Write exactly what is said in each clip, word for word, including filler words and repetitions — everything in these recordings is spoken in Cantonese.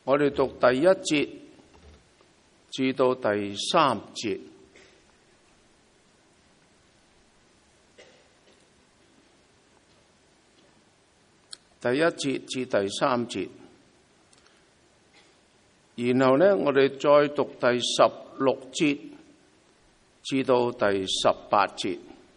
我哋讀第一節至到第三節。第一節至第三節，然後呢，我哋再讀第十六節至到第十八節。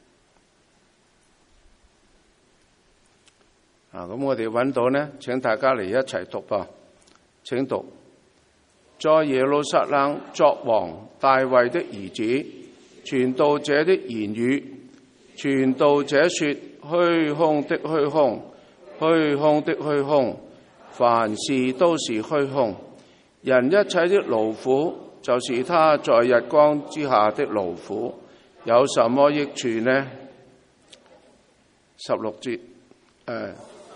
啊，咁我哋揾到呢，請大家嚟一齊讀噃。請讀：在耶路撒冷作王大衛的兒子，傳道者的言語。傳道者說：虛空的虛空，虛空的虛空，凡事都是虛空。人一切的勞苦，就是他在日光之下的勞苦，有什麼益處呢？十六節，誒，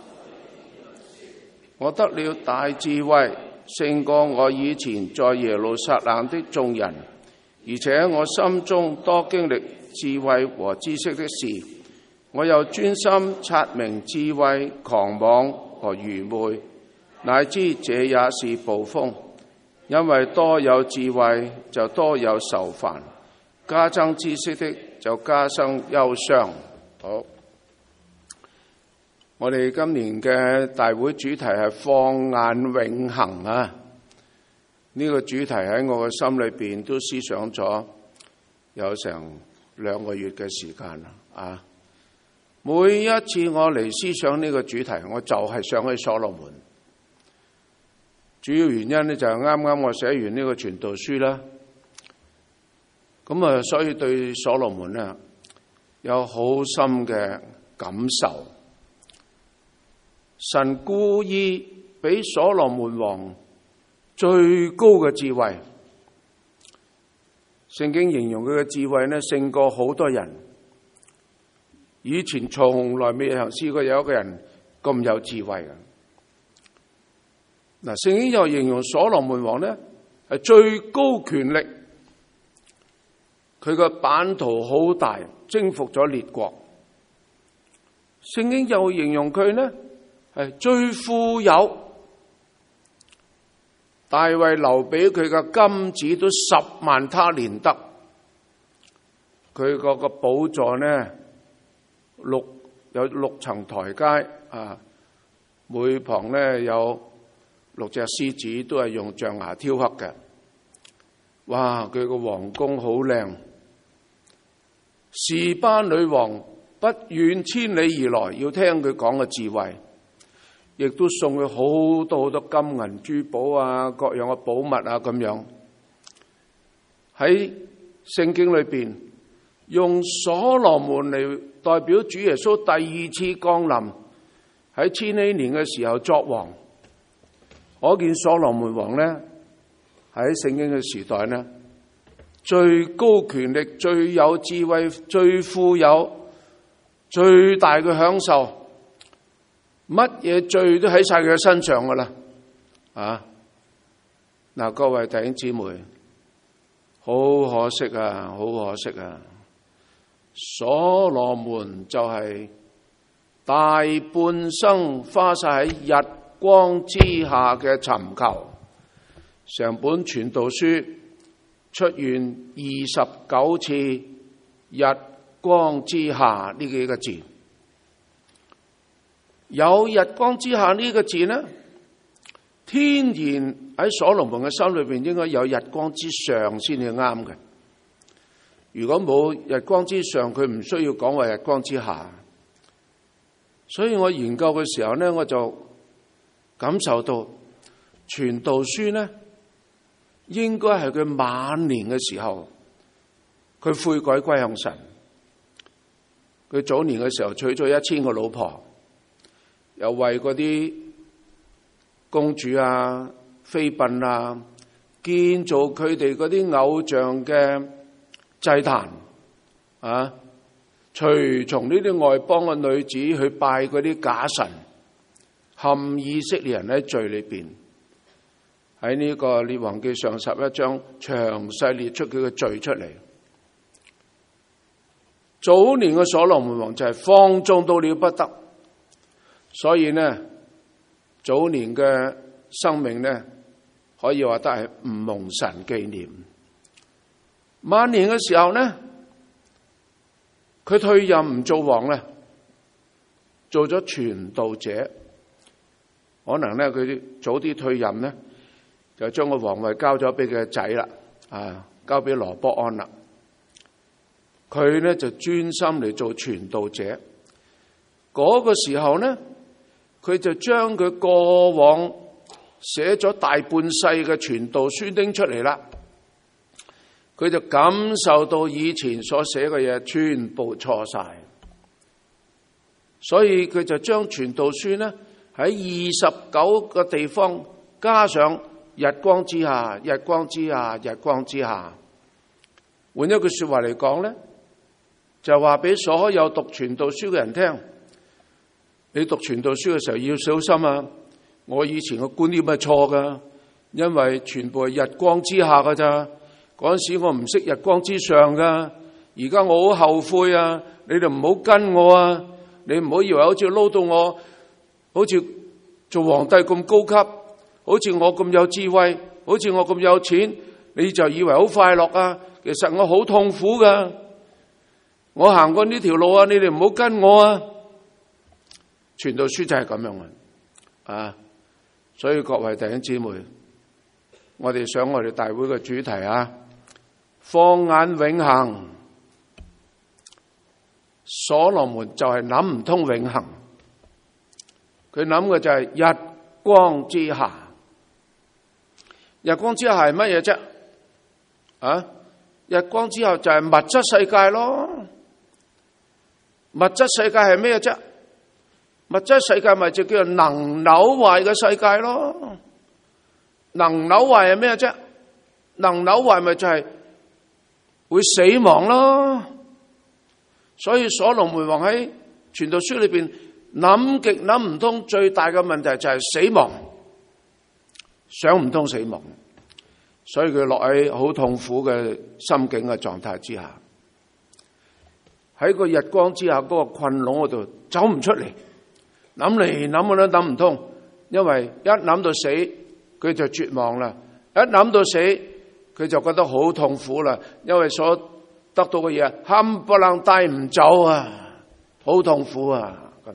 我得了大智慧，勝過我以前在耶路撒冷的眾人，而且我心中多經歷智慧和知識的事。我又專心察明智慧、狂妄和愚昧，乃知這也是捕風。因為多有智慧，就多有愁煩；加增知識的，就加生憂傷。好。我哋今年嘅大會主題係放眼永恆啊！呢個主題喺我嘅心裏邊都思想咗有成兩個月嘅時間啦啊！每一次我嚟思想呢個主題，我就係想起所羅門。主要原因呢，就係啱啱我寫完呢個傳道書啦，咁啊，所以對所羅門呢有好深嘅感受。神故意俾所羅門王最高嘅智慧，聖經形容佢嘅智慧呢，勝過好多人。以前從來未曾試過有一個人咁有智慧嘅。嗱，聖經又形容所羅門王呢係最高權力，佢個版圖好大，征服咗列國。聖經又形容佢呢係最富有，大衛留俾佢嘅金子都十萬他連得，佢個個寶座呢六有六層台階啊，每旁呢有六隻獅子，都係用象牙雕刻嘅。哇！佢個皇宮好靚，示巴女王不遠千里而來，要聽佢講嘅智慧。亦都送佢好多好多金銀珠寶啊，各樣嘅寶物啊，咁樣。喺聖經裏邊，用所羅門嚟代表主耶穌第二次降臨，喺千禧年嘅時候作王。可見所羅門王呢，喺聖經嘅時代呢，最高權力、最有智慧、最富有、最大嘅享受。乜嘢罪都喺晒佢嘅身上噶啦，啊！嗱，各位弟兄姊妹，好可惜啊，好可惜啊！所羅門就係大半生花晒喺日光之下嘅尋求，成本傳道書出現二十九次日光之下呢幾個字。有日光之下呢個字呢，天然喺所羅門嘅心裏邊應該有日光之上先至啱嘅。如果冇日光之上，佢唔需要講話日光之下。所以我研究嘅時候呢，我就感受到傳道書呢，應該係佢晚年嘅時候，佢悔改歸向神。佢早年嘅時候娶咗一千個老婆。又為嗰啲公主啊、妃嬪啊建造佢哋嗰啲偶像嘅祭壇啊，隨從呢啲外邦嘅女子去拜嗰啲假神，陷以色列人喺罪裏邊。喺呢個列王記上十一章詳細列出佢嘅罪出嚟。早年嘅所羅門王就係放縱到了不得。所以呢，早年嘅生命呢， 可以話得係唔蒙神紀念。晚年嘅時候呢，佢退任唔做王咧，做咗傳道者。可能咧佢早啲退任咧，就將個皇位交咗俾佢嘅仔啦，啊，交俾羅波安啦。佢咧就專心嚟做傳道者。嗰個時候呢，佢就將佢過往寫咗大半世嘅傳道書拎出嚟啦。佢就感受到以前所寫嘅嘢全部錯晒，所以佢就將傳道書呢喺二十九個地方加上日光之下、日光之下、日光之下。換一句說話嚟講呢，就話俾所有讀傳道書嘅人聽，你讀傳道書嘅時候要小心啊！我以前嘅觀念係錯噶，因為全部係日光之下噶咋。嗰陣時我唔識日光之上噶，而家我好後悔啊！你哋唔好跟我啊！你唔好以為好似撈到我，好似做皇帝咁高級，好似我咁有智慧，好似我咁有錢，你就以為好快樂啊！其實我好痛苦噶，我行過呢條路啊，你哋唔好跟我啊！傳道書就係咁樣啊！啊，所以各位弟兄姊妹，我哋想我哋大會嘅主題啊，放眼永恆。所羅門就係諗唔通永恆，佢諗嘅就係日光之下。日光之下係乜嘢啫？啊，日光之下就係物質世界咯。物質世界係咩啫？物質世界咪就叫做能朽壞嘅世界咯。能朽壞係咩啫？能朽壞咪就係會死亡咯。所以所羅門王喺傳道書裏邊諗極諗唔通，最大嘅問題就係死亡，想唔通死亡，所以佢落喺好痛苦嘅心境嘅狀態之下，喺個日光之下嗰個困籠嗰度走唔出嚟，諗嚟諗去都諗唔通，因為一諗到死佢就絕望啦，一諗到死佢就覺得好痛苦啦，因為所得到嘅嘢冚唪唥帶唔走啊，好痛苦啊！咁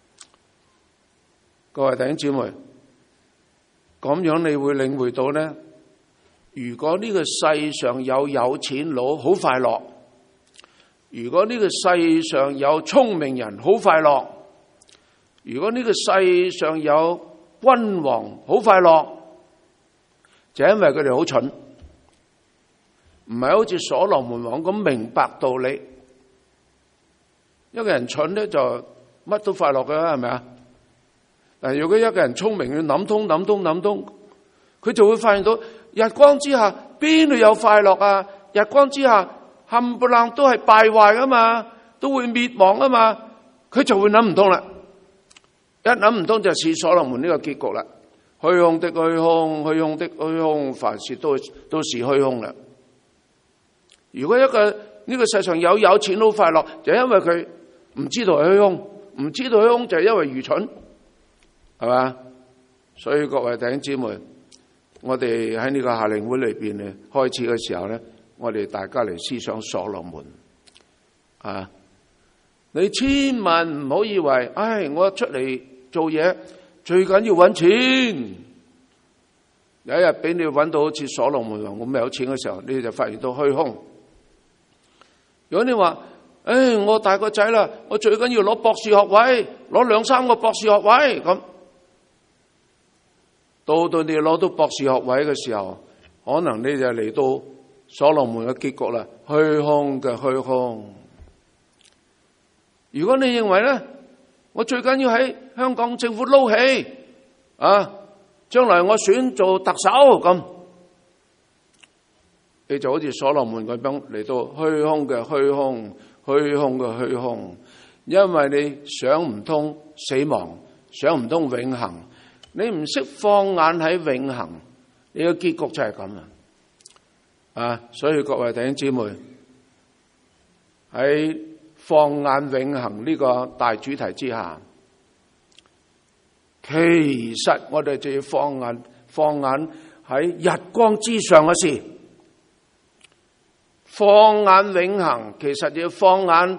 各位弟兄姊妹，咁樣你會領會到呢，如果呢個世上有有錢佬好快樂，如果呢個世上有聰明人好快樂，如果呢個世上有君王好快樂，就因為佢哋好蠢，唔係好似所羅門王咁明白道理。一個人蠢咧就乜都快樂㗎啦，係咪啊？但係如果一個人聰明，要諗通諗通諗通，佢就會發現到日光之下邊度有快樂啊？日光之下冚唪唥都係敗壞噶嘛，都會滅亡啊嘛，佢就會諗唔通啦。一諗唔通就似所羅門呢個結局啦。虛空的虛空，虛空的虛空，凡事都都是虛空啦。如果一個呢、這個世上有有錢好快樂，就因為佢唔知道係虛空，唔知道虛空就係因為愚蠢，係嘛？所以各位弟兄姊妹，我哋喺呢個夏令會裏邊咧，開始嘅時候咧，我哋大家嚟思想所羅門啊！你千萬唔好以為，唉，我出嚟做嘢最緊要揾錢。有一日俾你揾到好似所羅門王咁有錢嘅時候，你就發現到虛空。如果你話，唉，我大個仔啦，我最緊要攞博士學位，攞兩三個博士學位咁。到到你攞到博士學位嘅時候，可能你就嚟到所羅門嘅結局啦，虛空嘅虛空。如果你認為咧，我最緊要喺香港政府撈起啊，將來我選做特首咁，你就好似所羅門咁樣嚟到虛空嘅虛空，虛空嘅虛空，因為你想唔通死亡，想唔通永恆，你唔識放眼喺永恆，你嘅結局就係咁啦。啊，所以各位弟兄姊妹喺放眼永恆呢個大主題之下，其實我哋就要放眼放眼喺日光之上嘅事。放眼永恆，其實要放眼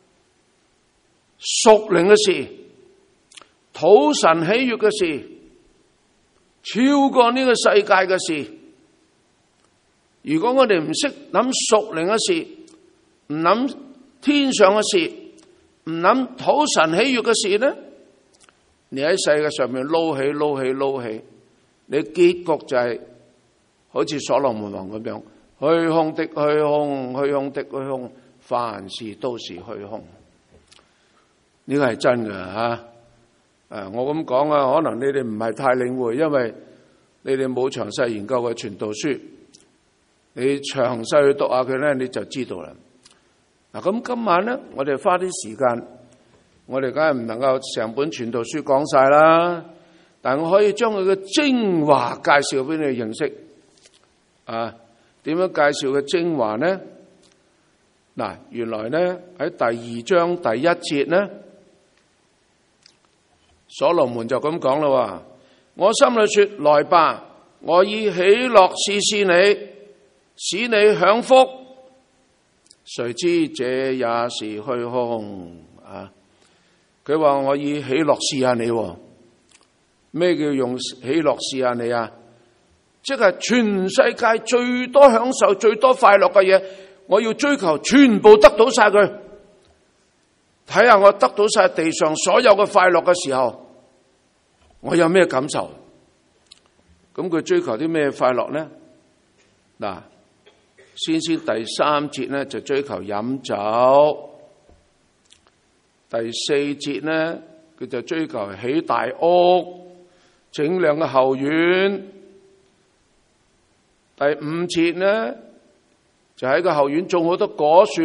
屬靈嘅事，討神喜悅嘅事，超過呢個世界嘅事。如果我哋唔識諗屬靈嘅事，唔諗天上嘅事，唔諗討神喜悅嘅事呢，你喺世界上面撈起撈起撈起，你結局就係好似所羅門王咁樣，虛空的虛空，虛空的虛空，凡事都是虛空。呢個係真嘅吓。誒，我咁講啊，可能你哋唔係太領會，因為你哋冇詳細研究嘅傳道書。你詳細去讀下佢咧，你就知道啦。嗱，咁今晚咧，我哋花啲時間，我哋梗係唔能夠成本傳道書講晒啦，但係我可以將佢嘅精華介紹俾你認識。啊，點樣介紹嘅精華呢？嗱，原來咧喺第二章第一節咧，所羅門就咁講啦，話我心裏說：來吧，我以喜樂試試你，使你享福。誰知這也是虛空啊！佢話我以喜樂試下你，咩叫用喜樂試下你啊？即係全世界最多享受、最多快樂嘅嘢，我要追求全部得到晒佢。睇下我得到晒地上所有嘅快樂嘅時候，我有咩感受？咁佢追求啲咩快樂呢？嗱，先先第三節呢就追求飲酒，第四節呢佢就追求起大屋、整靚嘅後院。第五節呢就喺個後院種好多果樹。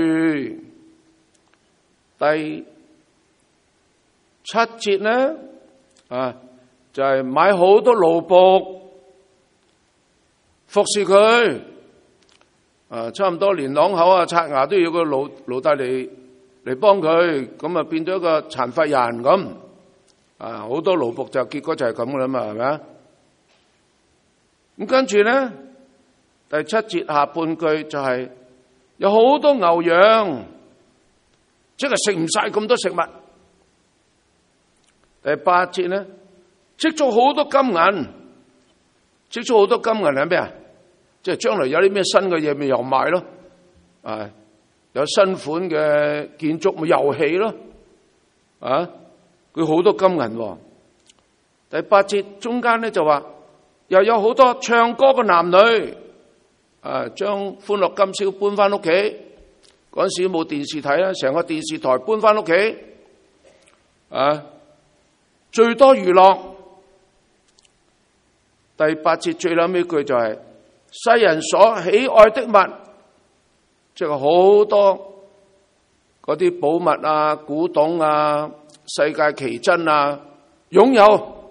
第七節呢啊就係、是、買好多奴僕服侍佢。啊，差唔多連啷口啊、刷牙都要個老老大嚟嚟幫佢，咁啊變咗一個殘廢人咁。啊，好多奴僕就結果就係咁噶啦嘛，係咪啊？咁跟住咧，第七節下半句就係、是、有好多牛羊，即係食唔晒咁多食物。第八節咧，積咗好多金銀，積咗好多金銀係咩啊？即係將來有啲咩新嘅嘢咪又賣咯，啊，有新款嘅建築咪又起咯，啊，佢好多金銀喎。第八節中間咧就話又有好多唱歌嘅男女，啊，將歡樂今宵搬翻屋企。嗰陣時冇電視睇啦，成個電視台搬翻屋企，啊，最多娛樂。第八節最後尾句就係、是。世人所喜愛的物，即係好多嗰啲寶物啊、古董啊、世界奇珍啊，擁有。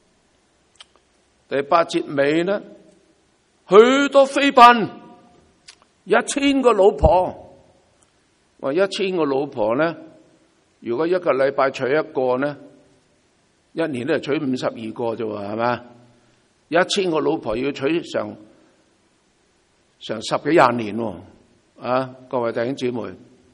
第八節尾呢，許多妃嬪，一千個老婆。話一千個老婆呢，如果一個禮拜娶一個呢，一年都係娶五十二個啫喎，係嘛？一千個老婆要娶上。成十幾廿年喎，啊！各位弟兄姊妹，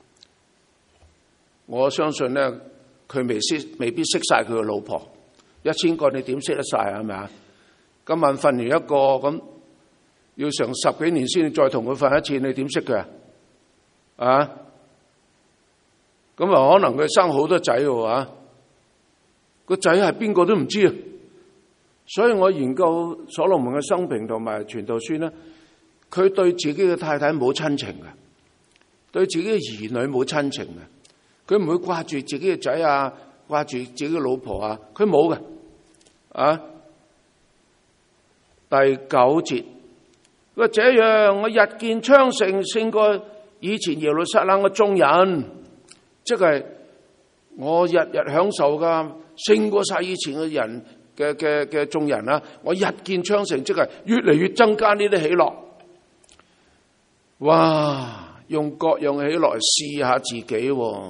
我相信咧，佢未識，未必識晒佢嘅老婆。一千個你點識得晒啊？係咪啊？今晚瞓完一個咁，要成十幾年先再同佢瞓一次，你點識佢啊？啊！咁啊，可能佢生好多仔喎，啊！個仔係邊個都唔知啊！所以我研究所羅門嘅生平同埋傳道書咧。佢對自己嘅太太冇親情嘅，對自己嘅兒女冇親情嘅，佢唔會掛住自己嘅仔啊，掛住自己嘅老婆啊，佢冇嘅。啊，第九節，佢話這樣我日見昌盛，勝過以前耶路撒冷嘅眾人，即係我日日享受噶，勝過晒以前嘅人嘅嘅嘅眾人啊！我日見昌盛，即係越嚟越增加呢啲喜樂。哇！用各樣嘅喜樂嚟試下自己，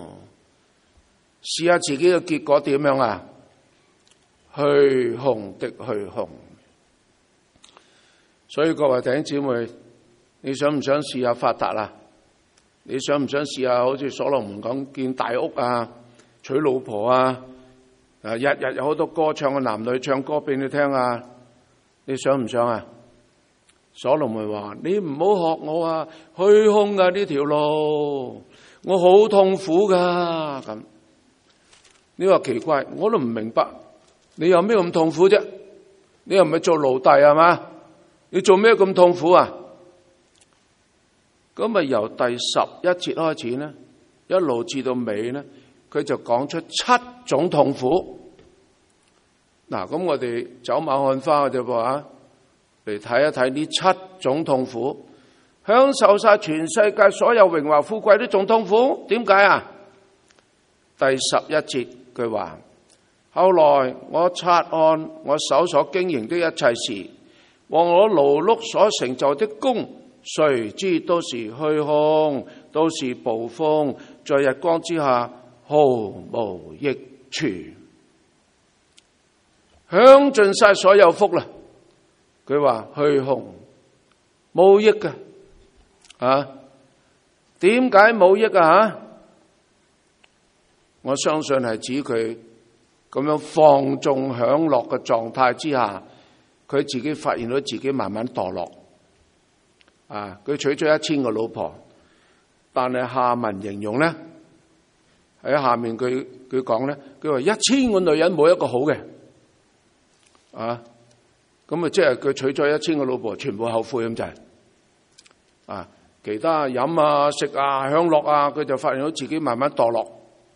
試下自己嘅結果點樣啊？虛空的虛空。 所以各位弟兄姊妹，你想唔想試下發達啊？你想唔想試下好似所羅門講建大屋啊、娶老婆啊？啊，日日有好多歌唱嘅男女唱歌俾你聽啊！你想唔想啊？所羅門話：你唔好學我啊，虛空啊呢條路，我好痛苦噶。咁你話奇怪，我都唔明白，你有咩咁痛苦啫？你又唔係做奴隸係嘛？你做咩咁痛苦啊？咁啊，由第十一節開始呢，一路至到尾呢，佢就講出七種痛苦。嗱，咁我哋走馬看花嘅啫噃啊，嚟睇一睇呢七種痛苦，享受晒全世界所有榮華富貴都仲痛苦，點解啊？第十一節佢話：後來我察看我手所經營的一切事，和我勞碌所成就的功，誰知都是虛空，都是捕風，在日光之下毫無益處。享盡晒所有福啦，佢話虛空冇益㗎啊？點解冇益啊？吓，我相信係指佢咁樣放縱享樂嘅狀態之下，佢自己發現到自己慢慢墮落啊！佢娶咗一千個老婆，但係下文形容咧，喺下面佢佢講咧，佢話一千個女人冇一個好嘅。啊，咁啊，即係佢娶咗一千個老婆，全部後悔咁就係，啊，其他飲啊、食啊、享樂啊，佢就發現到自己慢慢墮落，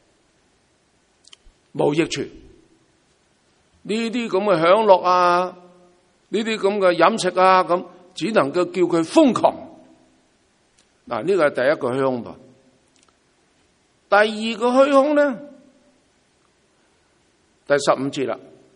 冇益處。呢啲咁嘅享樂啊，呢啲咁嘅飲食啊，咁只能夠叫佢瘋狂。嗱，呢個係第一個虛空噃。第二個虛空咧，第十五節啦。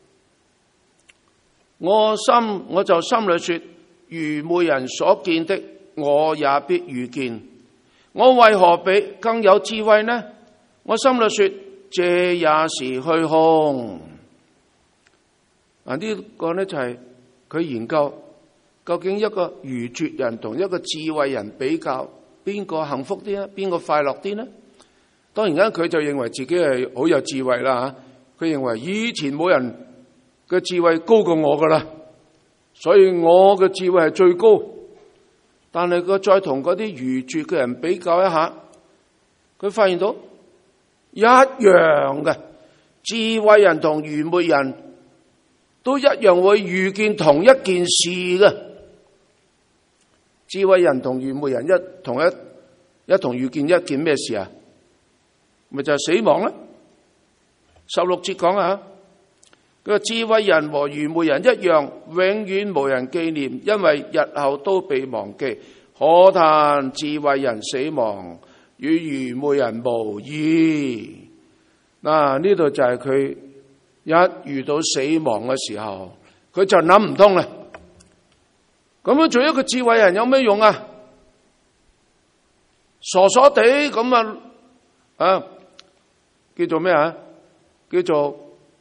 我心我就心裏說，愚昧人所見的，我也必遇見。我為何比更有智慧呢？我心裏說，這也是虛空。啊，呢個呢就係佢研究究竟一個愚拙人同一個智慧人比較，邊個幸福啲啊？邊個快樂啲呢？當然間佢就認為自己係好有智慧啦吓，佢認為以前冇人嘅智慧高過我噶啦，所以我嘅智慧係最高。但係佢再同嗰啲愚拙嘅人比較一下，佢發現到一樣嘅，智慧人同愚昧人都一樣會遇見同一件事嘅。智慧人同愚昧人一同一一同遇見一件咩事啊？咪就係死亡啦。十六節講啊，佢話智慧人和愚昧人一樣，永遠無人紀念，因為日後都被忘記。可嘆智慧人死亡，與愚昧人無異。嗱，呢度就係佢一遇到死亡嘅時候，佢就諗唔通啦。咁樣做一個智慧人有咩用啊？傻傻地咁啊啊，叫做咩啊？叫做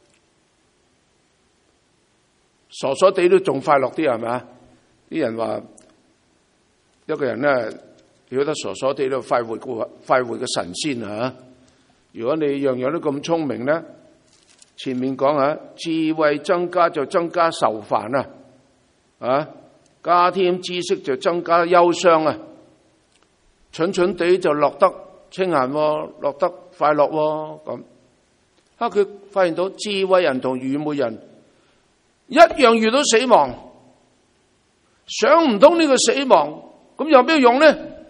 傻傻地都仲快樂啲，係咪啊？啲人話一個人咧，如果得傻傻地都快活過快活嘅神仙啊！如果你樣樣都咁聰明咧，前面講啊，智慧增加就增加愁煩啊，啊，加添知識就增加憂傷啊，蠢蠢地就落得清閒，落得快樂咁。啊，佢發現到智慧人同愚昧人一樣遇到死亡，想唔通呢個死亡，咁有咩用呢？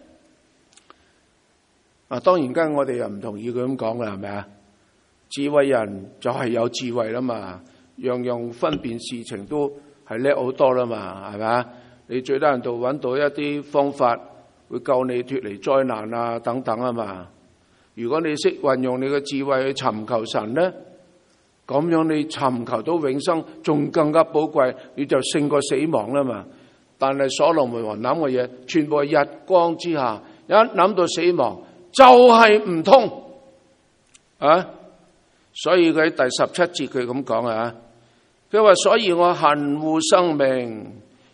啊，當然間我哋又唔同意佢咁講嘅，係咪啊？智慧人就係有智慧啦嘛，樣樣分辨事情都係叻好多啦嘛，係咪啊？你最低限度揾到一啲方法會救你脫離災難啊等等啊嘛。如果你識運用你嘅智慧去尋求神呢，咁樣你尋求到永生仲更加寶貴，你就勝過死亡啦嘛。但係所羅門王諗嘅嘢全部係日光之下，一諗到死亡就係唔通啊！所以佢第十七節佢咁講啊，佢話所以我恨惡生命，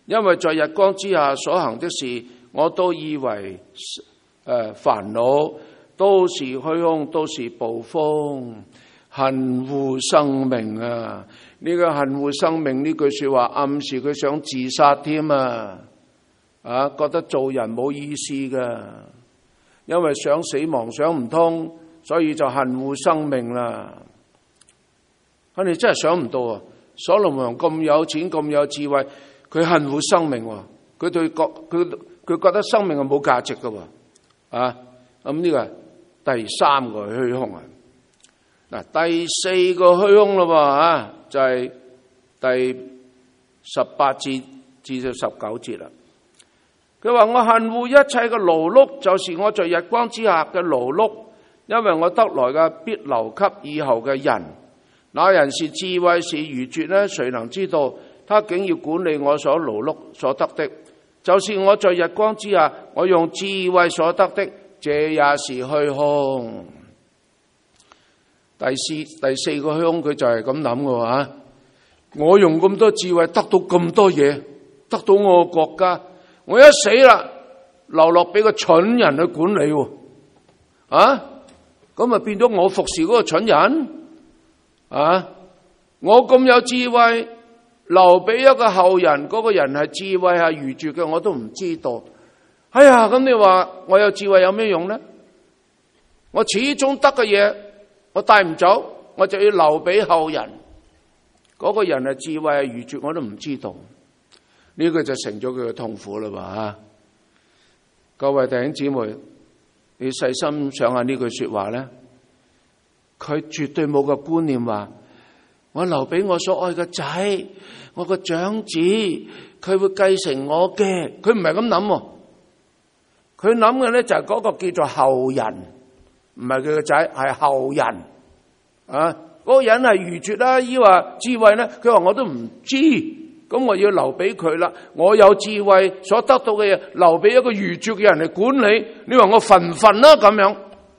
因為在日光之下所行的事，我都以為誒煩惱，都是虛空，都是暴風，恨惡生命啊！呢、這個恨惡生命呢句說話暗示佢想自殺添啊！啊，覺得做人冇意思噶，因為想死亡想唔通，所以就恨惡生命啦。我哋真係想唔到啊！所羅門王咁有錢咁有智慧，佢恨惡生命，佢對覺佢佢覺得生命係冇價值噶。啊，咁呢個係第三個虛空啊！嗱，第四個虛空咯，啊，就係、是、第十八節至到十九節啦。佢話：我恨惡一切嘅勞碌，就是我在日光之下嘅勞碌，因為我得來嘅必留給以後嘅人。那人是智慧是愚拙呢？誰能知道？他竟要管理我所勞碌所得的，就是我在日光之下，我用智慧所得的，這也是虛空。第四第四個虛空，佢就係咁諗嘅話，我用咁多智慧得到咁多嘢，得到我個國家，我一死啦，留落俾個蠢人去管理，啊，咁咪變咗我服侍嗰個蠢人，啊，我咁有智慧，留俾一個後人，嗰個人係智慧係愚拙嘅，我都唔知道。哎呀，咁你話我有智慧有咩用呢？我始終得嘅嘢，我帶唔走，我就要留俾後人。嗰個人係智慧係愚拙，我都唔知道。呢個就成咗佢嘅痛苦啦嘛。各位弟兄姊妹，你細心想下呢句說話咧，佢絕對冇個觀念話，我留俾我所愛嘅仔，我個長子，佢會繼承我嘅。佢唔係咁諗，佢諗嘅咧就係嗰個叫做後人，唔係佢個仔，係後人啊。嗰個人係愚拙啦，抑或智慧咧？佢話我都唔知，咁我要留俾佢啦。我有智慧所得到嘅嘢，留俾一個愚拙嘅人嚟管理。你話我份唔份啦？咁樣，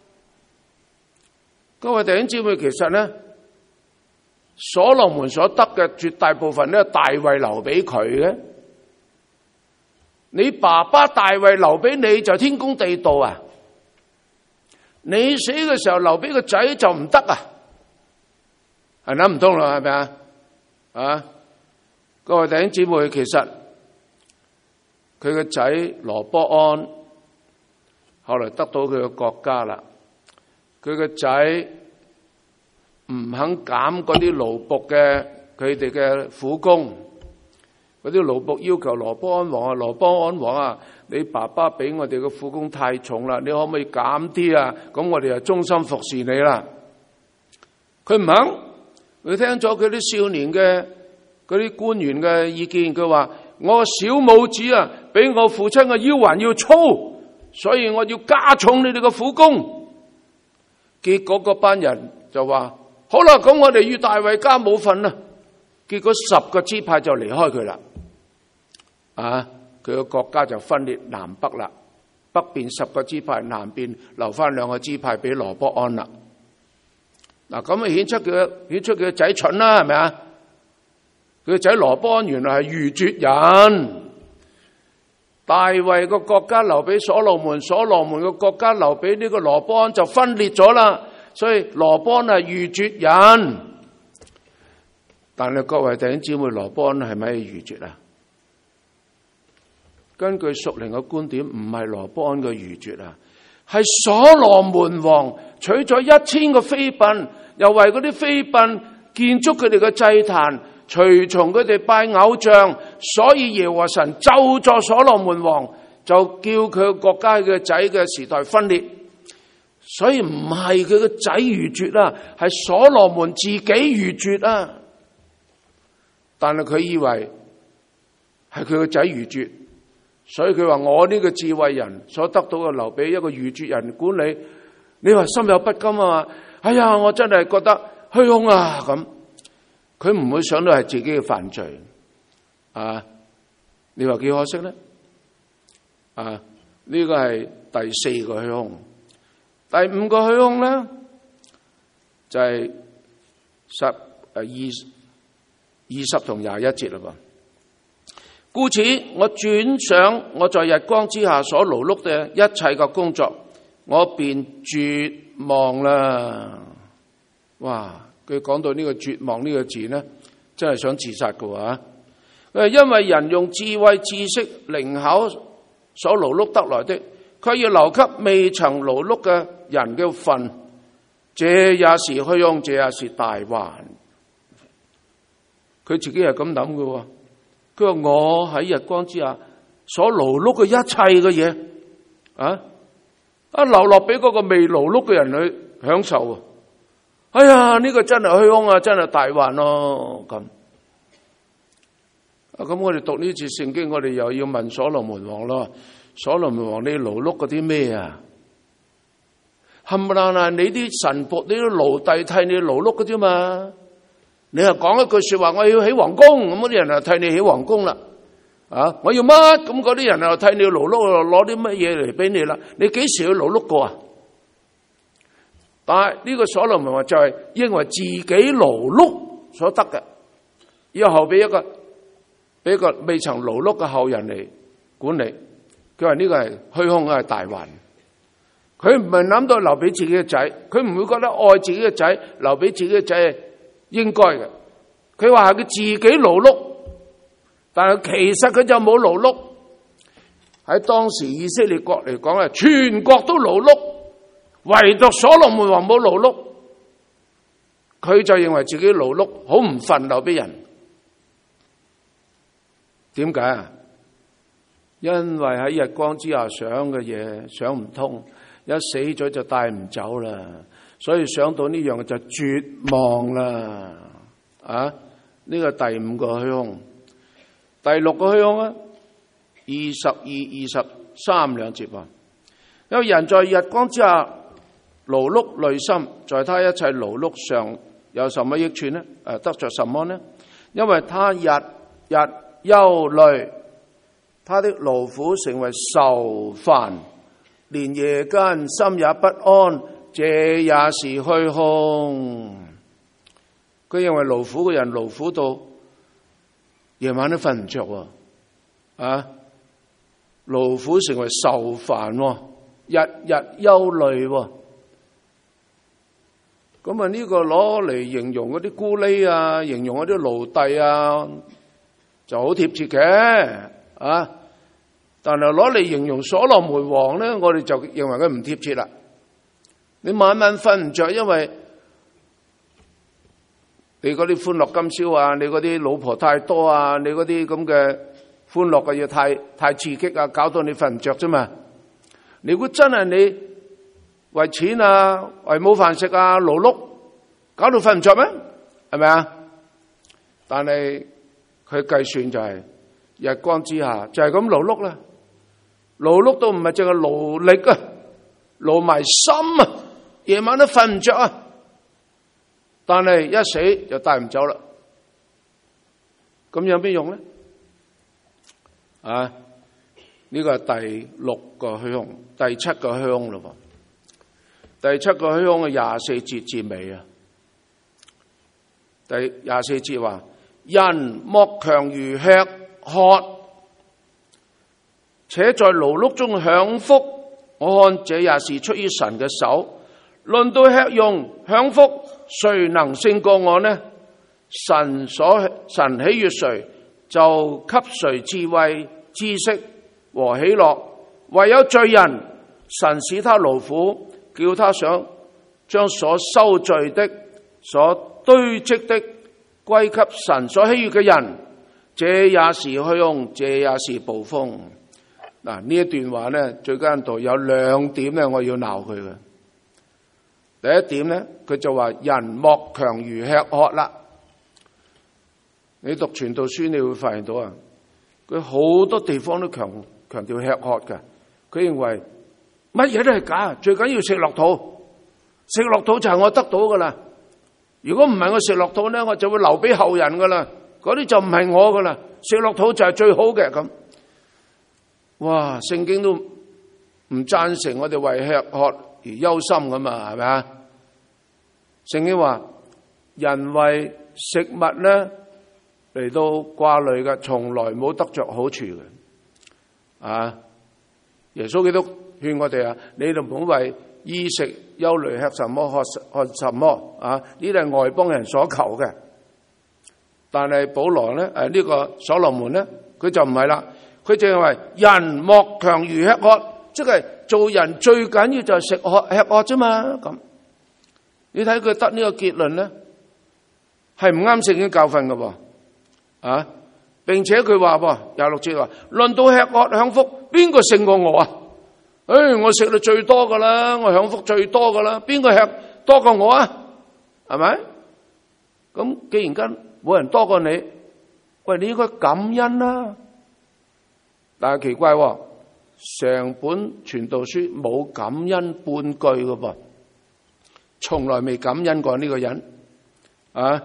各位弟兄姊妹，其實咧，所羅門所得嘅絕大部分咧，大衛留俾佢嘅。你爸爸大衛留俾你就天公地道啊！你死嘅時候留俾個仔就唔得啊！係諗唔通啦，係咪啊？啊，各位弟兄姊妹，其實佢個仔羅波安後來得到佢嘅國家啦，佢個仔唔肯減嗰啲奴僕嘅佢哋嘅苦工，嗰啲奴僕要求羅波安王啊，羅波安王啊，你爸爸俾我哋嘅苦工太重啦，你可唔可以減啲啊？咁我哋就忠心服侍你啦。佢唔肯。佢聽咗佢啲少年嘅嗰啲官員嘅意見，佢話：我個小拇指啊，比我父親嘅腰還要粗，所以我要加重你哋嘅苦工。結果嗰班人就話：好啦，咁我哋與大衛家冇份啦。結果十個支派就離開佢啦。啊，佢個國家就分裂南北啦，北邊十個支派，南邊留翻兩個支派俾羅波安啦。嗱，咁啊顯出佢顯出佢個仔蠢啦，係咪啊？佢個仔羅波安原來係愚拙人。大衛個國家留俾所羅門，所羅門個國家留俾呢個羅波安就分裂咗啦。所以羅波安係愚拙人。但係各位弟兄姊妹，羅波安係咪愚拙啊？根據屬靈嘅觀點，唔係羅波安嘅愚拙啊，係所羅門王取咗一千個妃嬪，又為嗰啲妃嬪建築佢哋嘅祭壇，隨從佢哋拜偶像，所以耶和神咒詛所羅門王，就叫佢國家嘅仔嘅時代分裂。所以唔係佢個仔愚拙啊，係所羅門自己愚拙啊。但係佢以為係佢個仔愚拙，所以佢話我呢個智慧人所得到嘅留俾一個愚拙人管理。你話心有不甘啊嘛？哎呀，我真係覺得虛空啊咁。佢唔會想到係自己嘅犯罪啊！你話幾可惜咧？啊，呢個係第四個虛空。第五個虛空咧，就係十誒二二十同廿一節啦噃。 故此我轉想我在日光之下所勞碌嘅一切嘅工作，我便絕望啦。哇！佢講到呢個絕望呢個字呢，真係想自殺嘅喎。誒，因為人用智慧、知識、靈巧所勞碌得來的，佢要留給未曾勞碌嘅人嘅份，這也是虛空，這也是大患。佢自己係咁諗嘅喎。佢話我喺日光之下所勞碌嘅一切嘅嘢，啊，啊留落俾嗰個未勞碌嘅人去享受啊！哎呀，呢個真係虛空啊，真係大患咯咁。啊，咁我哋讀呢次聖經，我哋又要問所羅門王咯。所羅門王，你勞碌嗰啲咩啊？冚唪唥係你啲臣僕、你啲奴隸替你勞碌嘅啫嘛。你係講一句說話，我要起皇宮，咁嗰啲人就替你起皇宮啦。啊，我要乜，咁嗰啲人就替你勞碌，攞啲乜嘢嚟俾你啦。你幾時去勞碌過啊？但係呢個所羅門王就係認為自己勞碌所得嘅，以後俾一個俾一個未曾勞碌嘅後人嚟管理。佢話呢個係虛空，係大患。佢唔係諗到留俾自己嘅仔，佢唔會覺得愛自己嘅仔，留俾自己嘅仔係應該嘅。佢話係佢自己勞碌，但係其實佢就冇勞碌。喺當時以色列國嚟講，係全國都勞碌，唯獨所羅門王冇勞碌。佢就認為自己勞碌好唔忿，留俾人。點解啊？因為喺日光之下想嘅嘢想唔通，一死咗就帶唔走啦，所以想到呢樣就絕望啦。啊，呢個第五個虛空，第六個虛空啊，二十二、二十三兩節話，因為人在日光之下勞碌累心，在他一切勞碌上有什麼益處呢？誒，得着什麼呢？因為他日日憂慮，他的勞苦成為愁煩，連夜間心也不安，這也是虛空。佢認為勞苦嘅人勞苦到夜晚都瞓唔着喎，啊！勞苦成為愁煩，日日憂慮喎。咁啊呢個攞嚟形容嗰啲咕喱啊，形容嗰啲奴隸啊，就好貼切嘅啊！但係攞嚟形容所羅門王咧，我哋就認為佢唔貼切啦。你晚晚瞓唔着，因為你嗰啲歡樂今宵啊，你嗰啲老婆太多啊，你嗰啲咁嘅歡樂嘅嘢太太刺激啊，搞到你瞓唔着啫嘛。你估真係你為錢啊，為冇飯食啊，勞碌搞到瞓唔着咩？係咪啊？但係佢計算就係日光之下就係咁勞碌啦，勞碌到唔係淨係勞力啊，勞埋心啊，夜晚都瞓唔着啊。但係一死就帶唔走啦，咁有咩用咧？啊，呢個係第六個虛空，第七個虛空咯。第七個虛空嘅廿四節至尾啊，第廿四節話：人莫強如吃喝，且在勞碌中享福。我看這也是出於神嘅手。論到吃用享福，誰能勝過我呢？神所神喜悅誰，就給誰智慧、知識和喜樂。唯有罪人，神使他勞苦，叫他想將所收聚的、所堆積的歸給神所喜悅嘅人，這也是虛空，這也是捕風。嗱，呢一段話呢，最緊度有兩點呢，我要鬧佢嘅。第一點咧，佢就話人莫強如吃喝啦。你讀傳道書，你會發現到啊，佢好多地方都強強調吃喝嘅。佢認為乜嘢都係假，最緊要食落肚，食落肚就係我得到噶啦。如果唔係我食落肚咧，我就會留俾後人噶啦。嗰啲就唔係我噶啦，食落肚就係最好嘅咁。哇！聖經都唔贊成我哋為吃喝而憂心噶嘛，係咪啊？聖經話人為食物咧嚟到掛慮嘅，從來冇得着好處嘅。啊，耶穌基督勸我哋啊，你哋唔好為衣食憂慮，吃什麼喝喝什麼啊，呢啲係外邦人所求嘅。但係保羅咧，誒、啊、呢、這個所羅門咧，佢就唔係啦，佢淨係話人莫強如吃喝，即係做人最緊要就係食喝吃喝啫嘛。咁你睇佢得呢個結論咧，係唔啱聖經教訓嘅噃啊！並且佢話噃廿六節話，論到吃喝享福，邊個勝過我啊？誒、哎，我食到最多噶啦，我享福最多噶啦，邊個吃多過我啊？係咪？咁既然間冇人多過你，喂，你應該感恩啦。但係奇怪，成本傳道書冇感恩半句噶噃，從來未感恩過呢個人啊！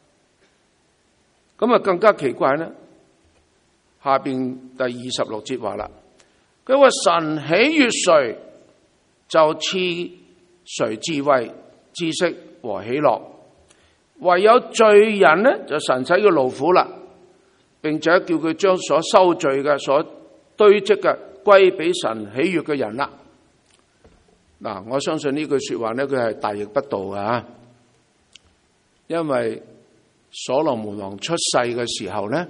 咁啊更加奇怪咧，下邊第二十六節話啦，佢話神喜悅誰就賜誰智慧、知識和喜樂，唯有罪人呢，就神使佢勞苦啦，並且叫佢將所收罪嘅、所堆積嘅歸俾神喜悅嘅人啦。嗱，我相信呢句說話呢，佢係大逆不道㗎，因為所羅門王出世嘅時候呢，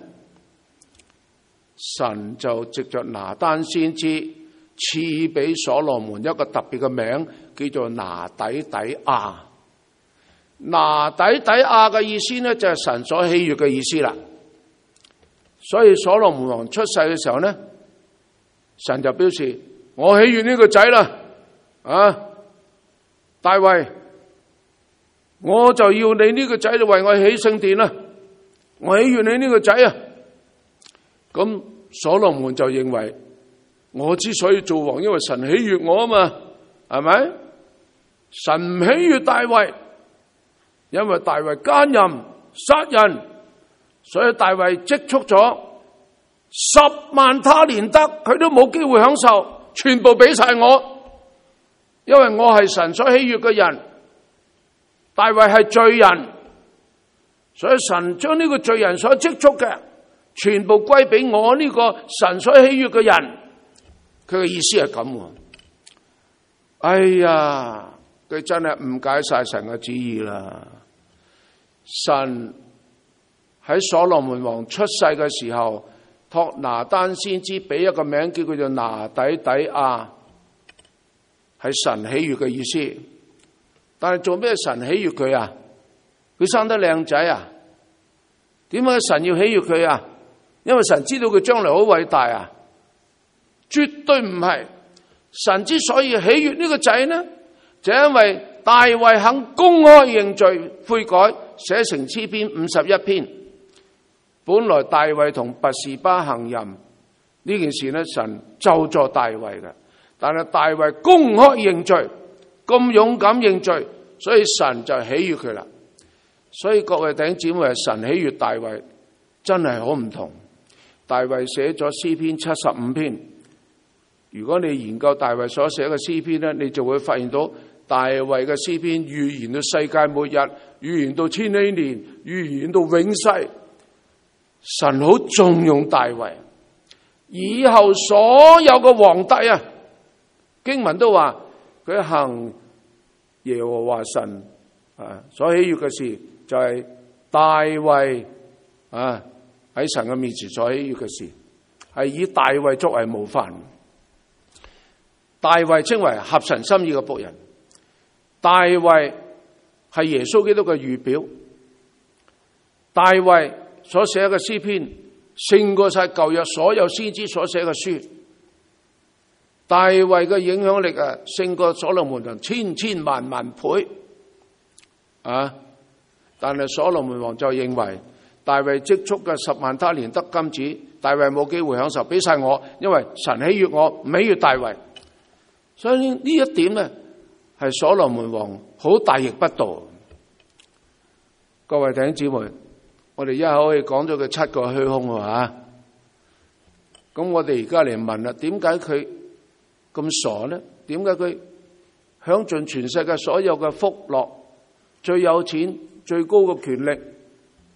神就藉着拿單先知賜俾所羅門一個特別嘅名，叫做拿底底亞。拿底底亞嘅意思呢，就係神所喜悅嘅意思啦。所以所羅門王出世嘅時候呢，神就表示我喜悅呢個仔啦，啊，大衛，我就要你呢個仔就為我起聖殿啦，我喜悅你呢個仔啊。咁所羅門就認為我之所以做王，因為神喜悅我啊嘛，係咪？神唔喜悅大衛，因為大衛奸淫殺人，所以大衛積蓄咗十萬他連得，佢都冇機會享受，全部俾晒我，因為我係神所喜悅嘅人，大衛係罪人，所以神將呢個罪人所積蓄嘅全部歸俾我呢個神所喜悅嘅人。佢嘅意思係咁。哎呀，佢真係誤解晒神嘅旨意啦。神喺所羅門王出世嘅時候，託拿單先知俾一個名叫佢做拿底底亞，係神喜悅嘅意思。但係做咩神喜悅佢啊？佢生得靚仔啊？點解神要喜悅佢啊？因為神知道佢將來好偉大啊？絕對唔係。神之所以喜悅呢個仔呢，就因為大衛肯公開認罪悔改，寫成詩篇五十一篇。本來大衛同拔示巴行淫呢件事呢，神咒詛大衛嘅，但係大衛公開認罪，咁勇敢認罪，所以神就喜悅佢啦。所以各位弟兄姊妹，神喜悅大衛真係好唔同。大衛寫咗詩篇七十五篇，如果你研究大衛所寫嘅詩篇呢，你就會發現到大衛嘅詩篇預言到世界末日，預言到千禧年，預言到永世。神好重用大衛，以後所有嘅皇帝啊，經文都話佢行耶和華神啊所喜悅嘅事，就係大衛啊喺神嘅面前所喜悅嘅事，係以大衛作為模範。大衛稱為合神心意嘅僕人，大衛係耶穌基督嘅預表，大衛所寫嘅詩篇勝過晒舊約所有先知所寫嘅書，大衛嘅影響力啊勝過所羅門王千千萬萬倍啊！但係所羅門王就認為大衛積蓄嘅十萬他連得金子，大衛冇機會享受，俾晒我，因為神喜悅我，唔喜悅大衛。所以呢一點呢，係所羅門王好大逆不道。各位弟兄姊妹，我哋一口氣講咗佢七個虛空啊！咁我哋而家嚟問啦，點解佢咁傻呢？點解佢享盡全世界所有嘅福樂、最有錢、最高嘅權力，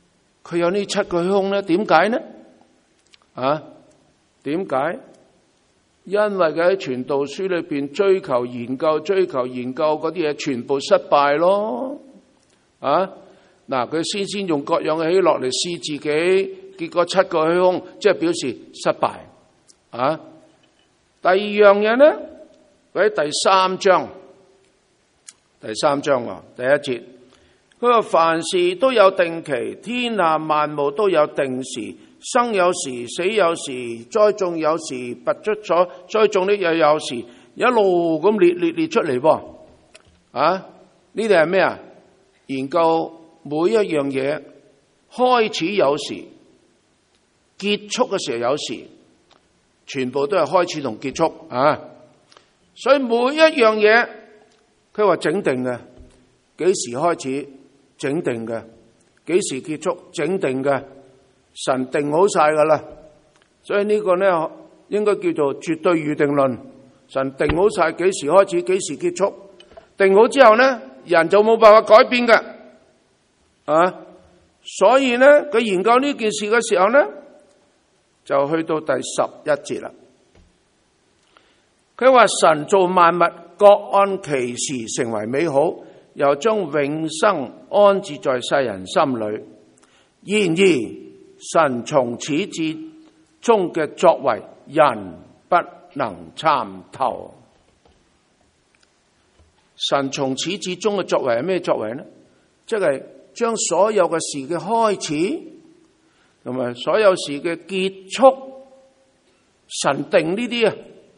佢有呢七個虛空呢？點解呢？啊？點解？因為佢喺傳道書裏邊追求研究、追求研究嗰啲嘢，全部失敗咯。啊，嗱，佢先先用各樣嘅喜樂嚟試自己，結果七個虛空，即係表示失敗。啊，第二樣嘢呢，佢喺第三章，第三章啊，第一節，佢話凡事都有定期，天下萬物都有定時。生有時，死有時，栽種有時，拔出咗栽種的又有時，一路咁列列列出嚟噃。啊，呢啲係咩啊？研究每一樣嘢，開始有時，結束嘅時候有時，全部都係開始同結束啊！所以每一樣嘢，佢話整定嘅，幾時開始整定嘅，幾時結束整定嘅。神定好晒噶啦，所以呢個呢應該叫做絕對預定論。神定好晒幾時開始，幾時結束，定好之後呢，人就冇辦法改變嘅。啊，所以呢，佢研究呢件事嘅時候呢，就去到第十一節啦。佢話神造萬物，各按其時成為美好，又將永生安置在世人心裏。然而神從始至終嘅作為，人不能參透。神從始至終嘅作為係咩作為呢？即係將所有嘅事嘅開始同埋所有事嘅結束，神定呢啲啊，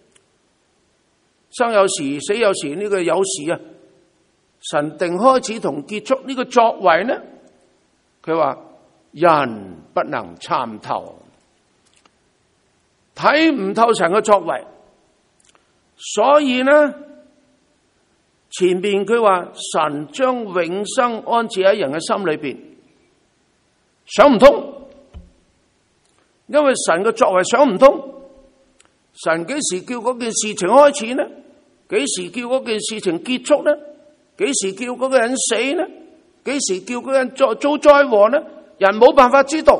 生有時，死有時，呢個有時啊，神定開始同結束呢個作為呢，佢話人不能參透，睇唔透神嘅作為，所以呢，前面佢話神將永生安置喺人嘅心裏邊，想唔通，因為神嘅作為想唔通，神幾時叫嗰件事情開始呢？幾時叫嗰件事情結束呢？幾時叫嗰個人死呢？幾時叫嗰個人遭遭災禍呢？人冇辦法知道，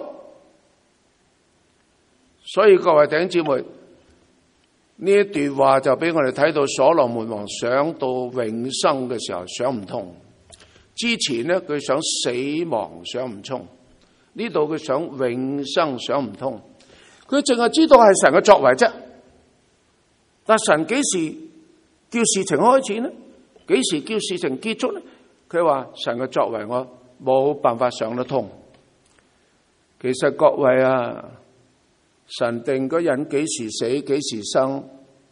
所以各位弟兄姊妹，呢一段話就俾我哋睇到所羅門王想到永生嘅時候想唔通。之前呢，佢想死亡想唔通，呢度佢想永生想唔通。佢淨係知道係神嘅作為啫，但神幾時叫事情開始呢？幾時叫事情結束呢？佢話神嘅作為我冇辦法想得通。其實各位啊，神定嗰人幾時死幾時生，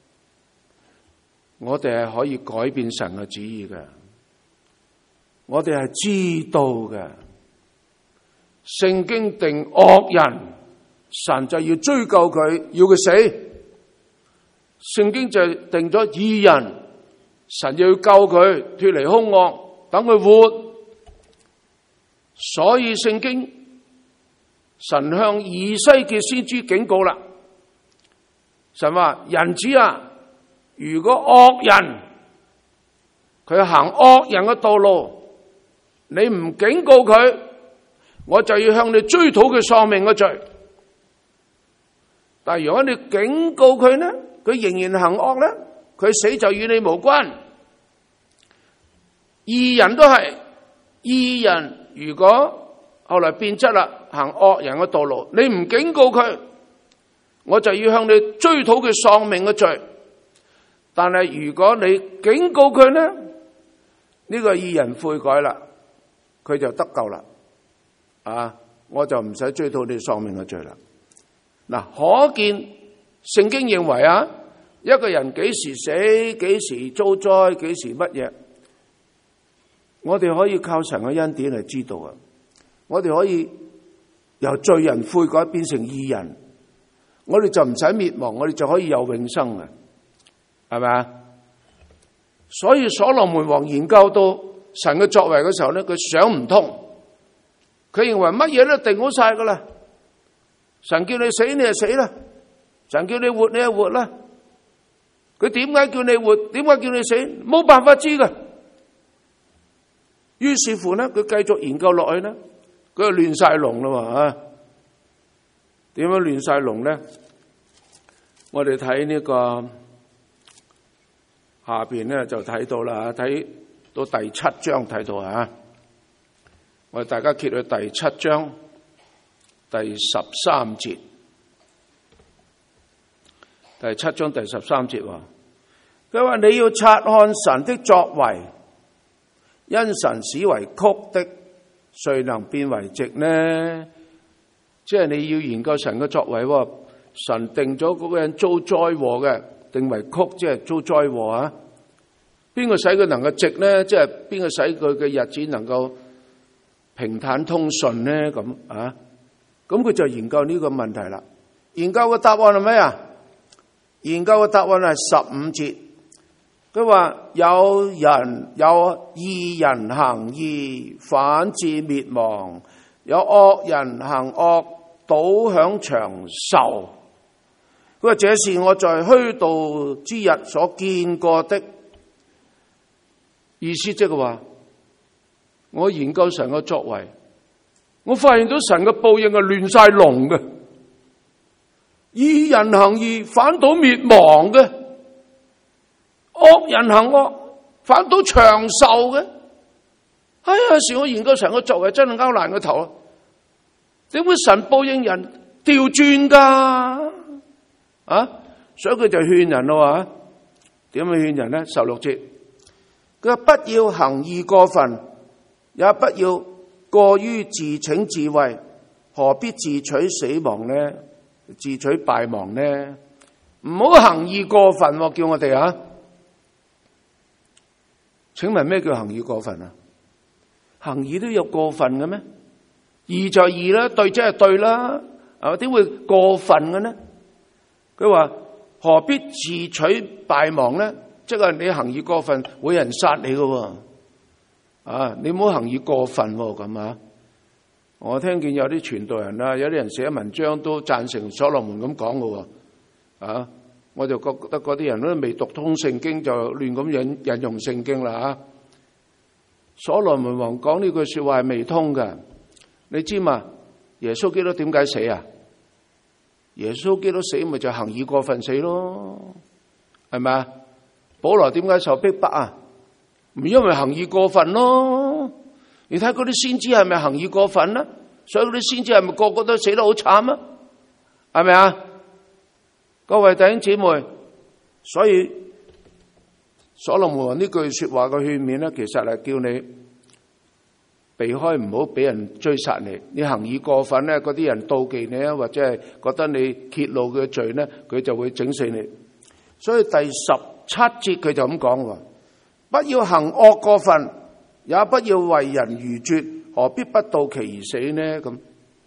我哋係可以改變神嘅旨意嘅，我哋係知道嘅。聖經定惡人，神就要追究佢，要佢死。聖經就定咗義人，神就要救佢脫離兇惡，等佢活。所以聖經神向以西結先知警告啦，神話人子啊，如果惡人佢行惡人嘅道路，你唔警告佢，我就要向你追討佢喪命嘅罪。但係如果你警告佢呢，佢仍然行惡呢，佢死就與你無關。義人都係，義人如果後來變質啦，行惡人嘅道路，你唔警告佢，我就要向你追討佢喪命嘅罪。但係如果你警告佢呢，呢個義人悔改啦，佢就得救啦。啊，我就唔使追討你喪命嘅罪啦。嗱，可見聖經認為啊，一個人幾時死，幾時遭災，幾時乜嘢，我哋可以靠神嘅恩典嚟知道啊。我哋可以由罪人悔改變成義人，我哋就唔使滅亡，我哋就可以有永生嘅，係咪啊？所以所羅門王研究到神嘅作為嘅時候咧，佢想唔通，佢認為乜嘢都定好晒噶啦，神叫你死你就死啦，神叫你活你就活啦，佢點解叫你活？點解叫你死？冇辦法知噶。於是乎呢，佢繼續研究落去呢。 佢亂晒龍啦嘛，點樣亂晒龍咧？我哋睇呢個下邊咧就睇到啦，睇到第七章睇到啊，我哋大家揭去第七章第十三節，第七章第十三節話，佢話你要察看神的作為，因神使為曲的，誰能變為直呢？即係你要研究神嘅作為，神定咗嗰個人遭災禍嘅，定為曲，即係遭災禍啊！邊個使佢能夠直呢？即係邊個使佢嘅日子能夠平坦通順呢？咁啊，咁佢就研究呢個問題啦。研究嘅答案係咩啊？研究嘅答案係十五節。佢話有人有義人行義，反致滅亡；有惡人行惡，倒享長壽。佢話這是我在虛度之日所見過的。意思即係話，我研究神嘅作為，我發現到神嘅報應係亂晒龍嘅，義人行義反倒滅亡嘅，惡人行惡反倒長壽嘅。哎呀，有時我研究神嘅作為真係拗爛個頭啊！點會神報應人調轉噶？啊，所以佢就勸人咯，啊，點樣勸人呢？十六節，佢話不要行義過分，也不要過於自逞自衛，何必自取死亡呢？自取敗亡呢？唔好行義過分，叫我哋啊！請問咩叫行義過分啊？行義都有過分嘅咩？義就係義啦，對即係對啦，係咪？點會過分嘅呢？佢話何必自取敗亡呢？即係你行義過分，會有人殺你嘅，啊！你唔好行義過分咁啊！我聽見有啲傳道人啊，有啲人寫文章都贊成所羅門咁講嘅，啊！我就覺得嗰啲人都未讀通聖經就亂咁引引用聖經啦啊！所羅門王講呢句說話係未通嘅，你知嘛？耶穌基督點解死啊？耶穌基督死咪就行義過分死咯，係咪啊？保羅點解受逼迫啊？唔因為行義過分咯。你睇嗰啲先知係咪行義過分啊？所以嗰啲先知係咪個個都死得好慘啊？係咪啊？各位弟兄姊妹，所以所羅門王呢句說話嘅勸勉咧，其實係叫你避開，唔好俾人追殺你。你行義過分咧，嗰啲人妒忌你啊，或者係覺得你揭露佢嘅罪咧，佢就會整死你。所以第十七節佢就咁講：不要行惡過分，也不要為人愚拙，何必不到期而死呢？咁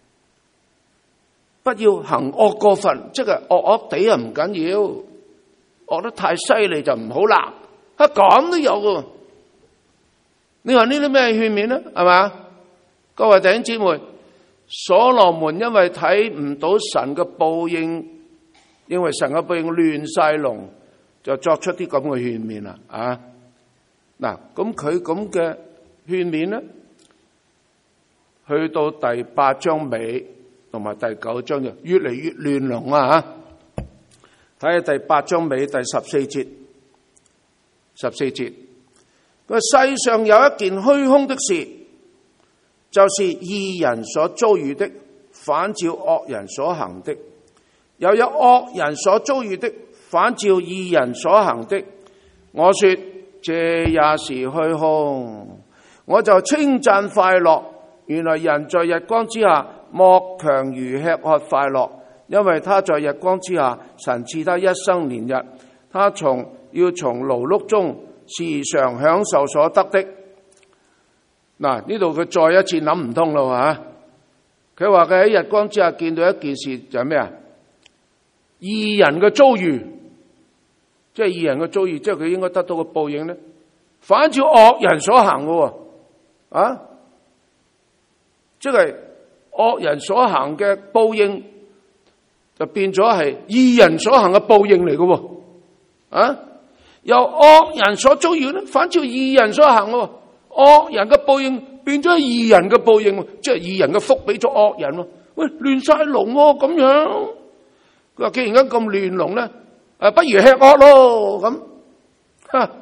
不要行惡過分，即係惡惡地啊，唔緊要，惡得太犀利就唔好啦。啊，咁都有嘅。你話呢啲咩勸勉呢？係嘛？各位弟兄姊妹，所羅門因為睇唔到神嘅報應，因為神嘅報應亂晒龍，就作出啲咁嘅勸勉啦。啊，嗱，咁佢咁嘅勸勉呢，去到第八章尾同埋第九章就越嚟越亂龍啊！睇下第八章尾第十四節，十四節，佢話世上有一件虛空的事，就是義人所遭遇的，反照惡人所行的；又有惡人所遭遇的，反照義人所行的。我說這也是虛空，我就稱讚快樂。原來人在日光之下，莫強如吃喝快樂，因為他在日光之下，神賜他一生年日，他從要從勞碌中時常享受所得的。嗱，呢度佢再一次諗唔通咯吓，佢話佢喺日光之下見到一件事就係咩啊？義人嘅遭遇，即係義人嘅遭遇，即係佢應該得到嘅報應咧，反照惡人所行嘅，啊！即係惡人所行嘅報應，就變咗係義人所行嘅報應嚟嘅，啊！由惡人所遭遇咧，反照義人所行嘅，惡人嘅報應變咗義人嘅報應，即係義人嘅福俾咗惡人喎。喂，亂晒龍喎咁樣。佢話既然而家咁亂龍咧，誒，不如吃喝咯咁。哈，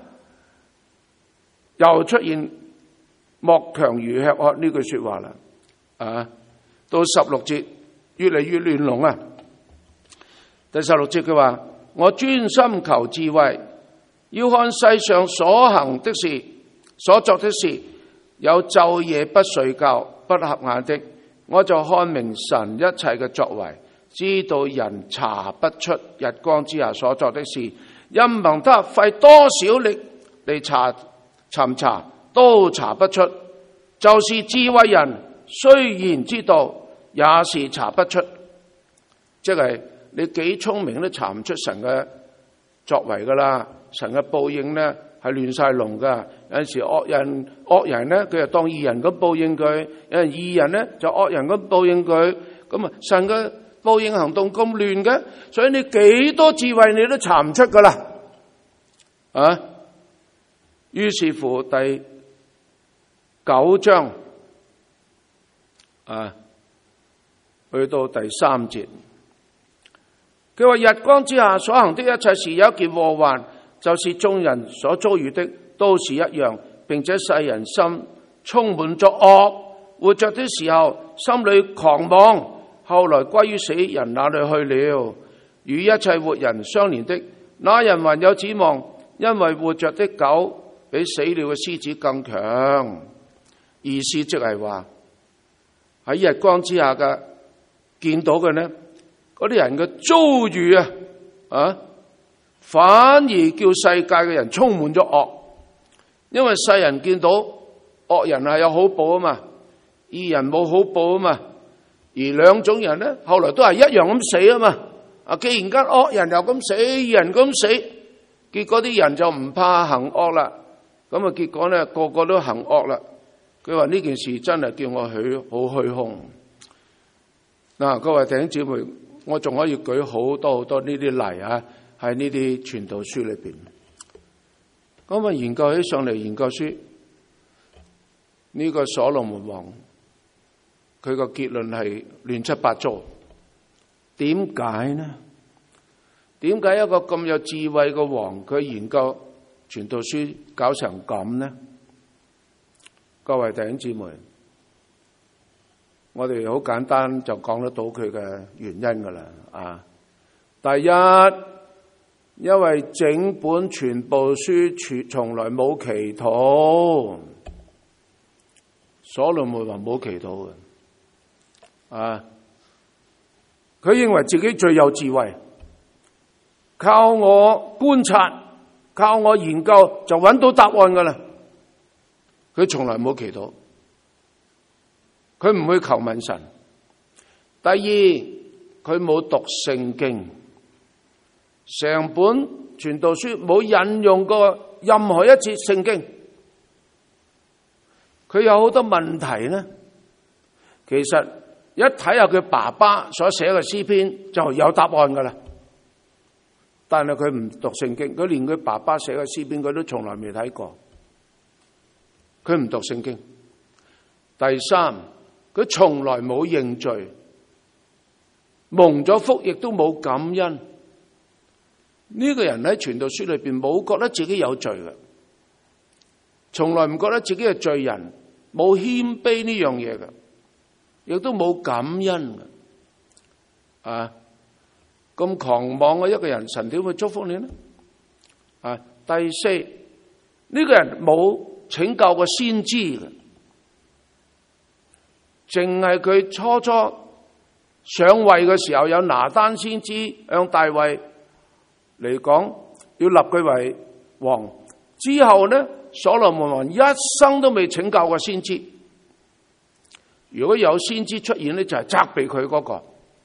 又出現莫強如吃喝呢句說話啦。啊，到十六節越嚟越亂龍啊。第十六節佢話：我專心求智慧，要看世上所行的事，所作的事，有晝夜不睡覺、不合眼的，我就看明神一切嘅作為，知道人查不出日光之下所作的事，任憑他費多少力嚟查尋查，都查不出。就是智慧人雖然知道，也是查不出。即係你幾聰明都查唔出神嘅作為噶啦，神嘅報應呢係亂晒龍噶。有陣時惡人惡人呢，佢就當義人咁報應佢；有人義人呢，就惡人咁報應佢。咁啊，神嘅報應行動咁亂嘅，所以你幾多智慧你都查唔出噶啦。啊，於是乎第九章啊，去到第三節。佢話日光之下所行的一切事，有一件禍患，就是眾人所遭遇的都是一樣，並且世人心充滿咗惡，活着的時候心裏狂妄，後來歸於死人那裏去了。與一切活人相連的那人還有指望，因為活着的狗比死了嘅獅子更強。意思即係話喺日光之下嘅見到嘅呢，嗰啲人嘅遭遇啊，啊，反而叫世界嘅人充滿咗惡，因為世人見到惡人係有好報啊嘛，義人冇好報啊嘛，而兩種人呢，後來都係一樣咁死啊嘛。啊，既然間惡人又咁死，義人咁死，結果啲人就唔怕行惡啦，咁啊結果呢個個都行惡啦。佢話呢件事真係叫我許好虛空。嗱，各位弟兄姊妹，我仲可以舉好多好多呢啲例啊，喺呢啲傳道書裏邊。咁啊，研究起上嚟，研究書呢、這個所羅門王，佢個結論係亂七八糟。點解呢？點解一個咁有智慧嘅王，佢研究傳道書搞成咁呢？各位弟兄姊妹，我哋好簡單就講得到佢嘅原因噶啦。啊，第一，因為整本傳道書從從來冇祈禱，所羅門王冇祈禱嘅。啊，佢認為自己最有智慧，靠我觀察，靠我研究就揾到答案噶啦。佢從來冇祈禱，佢唔會求問神。第二，佢冇讀聖經，成本傳道書冇引用過任何一節聖經。佢有好多問題呢，其實一睇下佢爸爸所寫嘅詩篇就有答案噶啦。但係佢唔讀聖經，佢連佢爸爸寫嘅詩篇佢都從來未睇過。佢唔讀聖經。第三，佢從來冇認罪，蒙咗福亦都冇感恩。呢個人喺傳道書裏邊冇覺得自己有罪嘅，從來唔覺得自己係罪人，冇謙卑呢樣嘢嘅，亦都冇感恩嘅。啊，咁狂妄嘅一個人，神點會祝福你呢？啊，第四，呢個人冇拯救個先知嘅，淨係佢初初上位嘅時候，有拿單先知向大衛嚟講要立佢為王，之後呢，所羅門王一生都未拯救過先知。如果有先知出現呢，就係責備佢嗰個，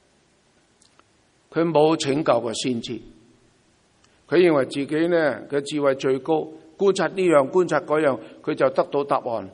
佢冇拯救過先知。佢認為自己呢嘅智慧最高，觀察呢樣觀察嗰樣，佢就得到答案。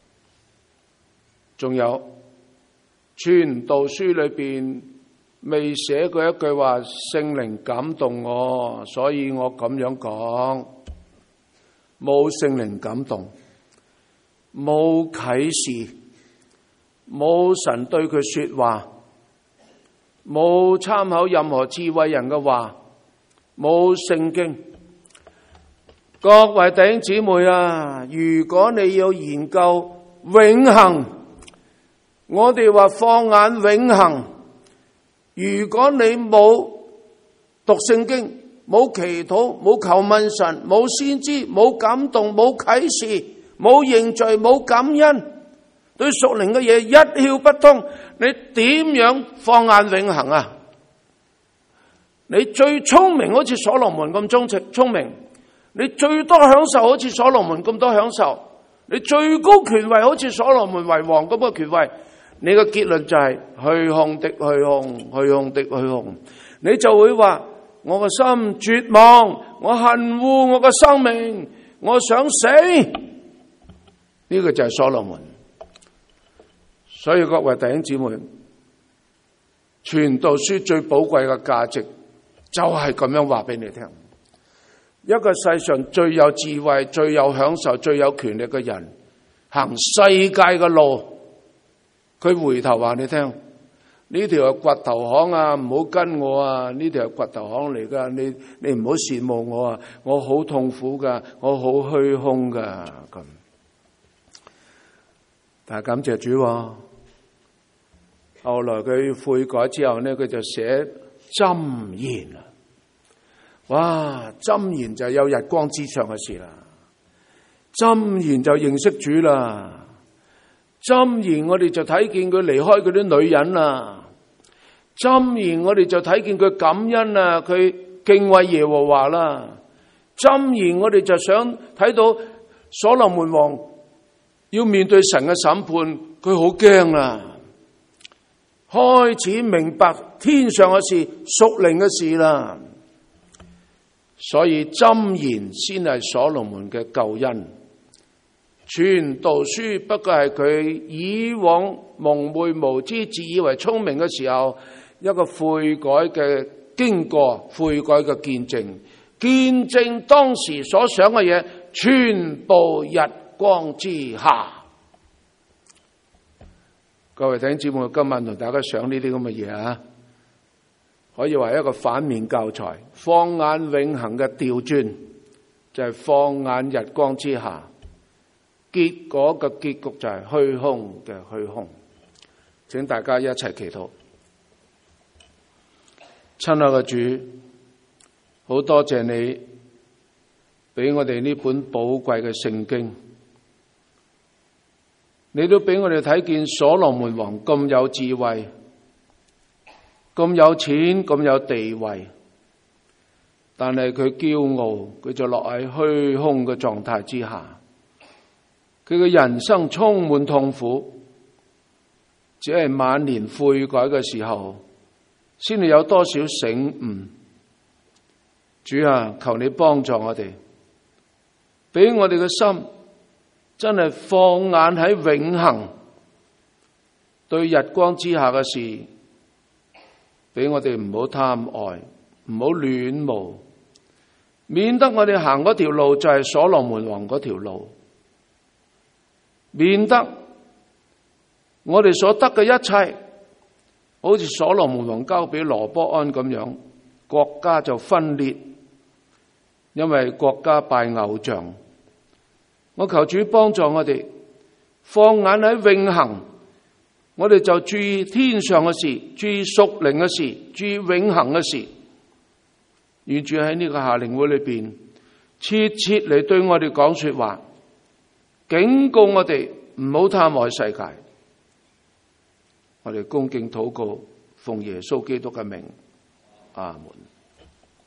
仲有傳道書裏邊未寫過一句話，聖靈感動我，所以我咁樣講。冇聖靈感動， 冇啟示，冇神對佢說話，冇參考任何智慧人嘅話，冇聖經。各位弟兄姊妹啊，如果你要研究永恆，我哋話放眼永恆，如果你冇讀聖經，冇祈禱，冇求問神，冇先知，冇感動，冇啟示，冇認罪，冇感恩，對屬靈嘅嘢一竅不通，你點樣放眼永恆啊？你最聰明好似所羅門咁聰聰明，你最多享受好似所羅門咁多享受，你最高權位好似所羅門為王咁嘅權位，你嘅結論就係虛空的虛空，虛空的虛空，你就會話我個心絕望，我恨惡我個生命，我想死。呢個就係所羅門。所以各位弟兄姊妹，傳道書最寶貴嘅價值就係咁樣話俾你聽。一個世上最有智慧、最有享受、最有權力嘅人，行世界嘅路，佢回頭話你聽，呢條係掘頭巷啊，唔好跟我啊，呢條係掘頭巷嚟噶，你你唔好羨慕我啊，我好痛苦噶，我好虛空噶咁。但係感謝主啊，後來佢悔改之後呢，佢就寫箴言啊。哇！箴言就有日光之上嘅事啦，箴言就認識主啦，箴言我哋就睇見佢離開嗰啲女人啦，箴言我哋就睇見佢感恩啦，佢敬畏耶和華啦，箴言我哋就想睇到所羅門王要面對神嘅審判，佢好驚啦，開始明白天上嘅事、屬靈嘅事啦。所以箴言先係所羅門嘅救恩，傳道書不過係佢以往蒙昧無知、自以為聰明嘅時候一個悔改嘅經過、悔改嘅見證，見證當時所想嘅嘢全部日光之下。各位弟兄姊妹，今晚同大家想呢啲咁嘅嘢啊，可以話一個反面教材，放眼永恆嘅調轉，就係、是、放眼日光之下，結果嘅結局就係虛空嘅虛空。請大家一齊祈禱。親愛嘅主，好多謝你俾我哋呢本寶貴嘅聖經，你都俾我哋睇見所羅門王咁有智慧，咁有錢，咁有地位，但係佢驕傲，佢就落喺虛空嘅狀態之下，佢嘅人生充滿痛苦，只係晚年悔改嘅時候，先至有多少醒悟。主啊，求你幫助我哋，俾我哋嘅心真係放眼喺永恆，對日光之下嘅事，俾我哋唔好貪愛，唔好戀慕，免得我哋行嗰條路就係所羅門王嗰條路，免得我哋所得嘅一切，好似所羅門王交俾羅波安咁樣，國家就分裂，因為國家拜偶像。我求主幫助我哋，放眼喺永恆，我哋就注意天上嘅事，注意屬靈嘅事，注意永恆嘅事。願主喺呢個夏令會裏邊，切切嚟對我哋講說話，警告我哋唔好貪愛世界。我哋恭敬禱告，奉耶穌基督嘅名，阿門。